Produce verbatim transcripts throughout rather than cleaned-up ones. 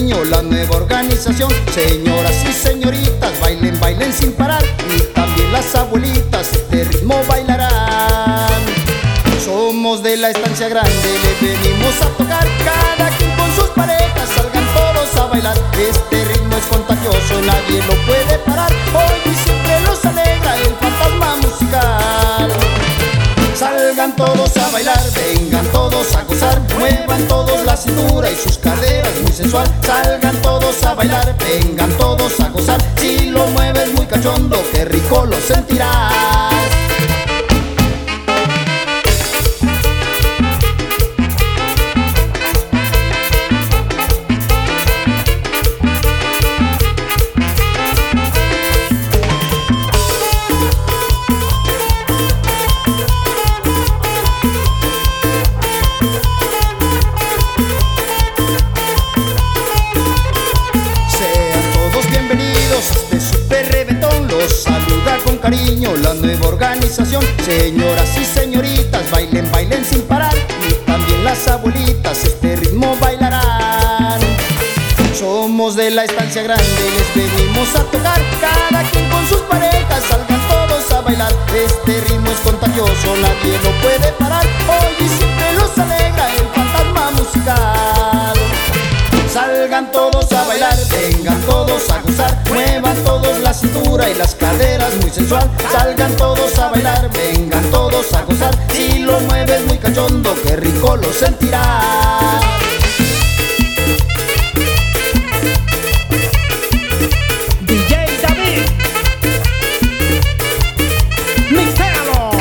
cariño la nueva organización. Señoras y señoritas, bailen, bailen sin parar, y también las abuelitas este ritmo bailarán. Somos de la Estancia Grande, le venimos a tocar, cada quien con sus parejas, salgan todos a bailar. Este ritmo es contagioso, nadie lo puede parar, hoy y siempre los alegra el fantasma musical. Salgan todos a bailar, vengan todos a gozar, muevan todos la cintura y sus caderas muy sensual. Salgan todos a bailar, vengan todos a gozar, si lo mueves muy cachondo, qué rico lo sentirás. Este super reventón los saluda con cariño la nueva organización. Señoras y señoritas, bailen, bailen sin parar, y también las abuelitas este ritmo bailarán. Somos de la Estancia Grande, les venimos a tocar, cada quien con sus parejas, salgan todos a bailar. Este ritmo es contagioso, nadie lo puede parar, hoy y siempre los alegra el fantasma musical. Salgan todos a bailar, vengan todos a gozar, muevan todos la cintura y las caderas muy sensual. Salgan todos a bailar, vengan todos a gozar, si lo mueves muy cachondo, qué rico lo sentirás. D J David, mixéalo.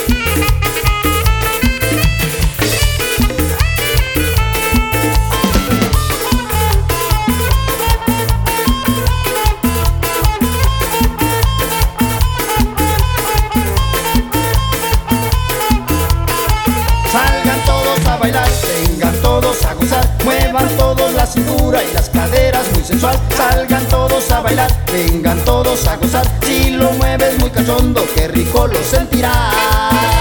Salgan todos a bailar, vengan todos a gozar, muevan todos la cintura y las caderas muy sensual. Salgan todos a bailar, vengan todos a gozar, si lo mueves muy cachondo, qué rico lo sentirás.